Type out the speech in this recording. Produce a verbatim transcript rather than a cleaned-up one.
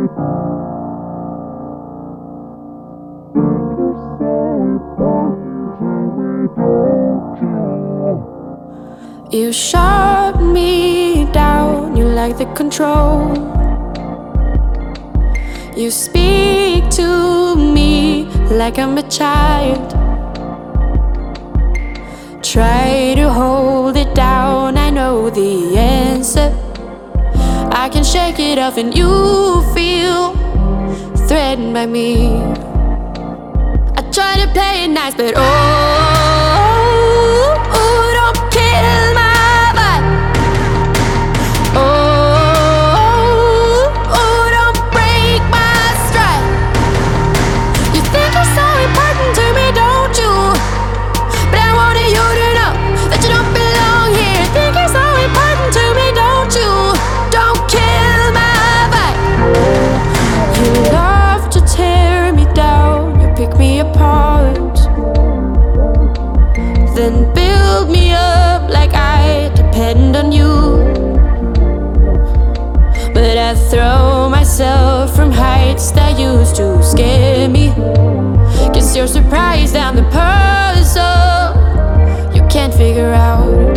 You shut me down, you like the control. You speak to me like I'm a child. Try to hold it down, I know the answer. I can shake it off and you feel threatened by me. I try to play it nice, but oh, oh, don't kill my vibe. Oh, oh, don't break my stride. You think you're so important to me, don't you? But I wanted you to know that you don't belong here. Think you're so important to me, don't you? Don't kill my vibe. You love to tear me down, you pick me apart, then build me up like I depend on you. But I throw myself from heights that used to scare me. Guess you're surprised I'm the puzzle you can't figure out.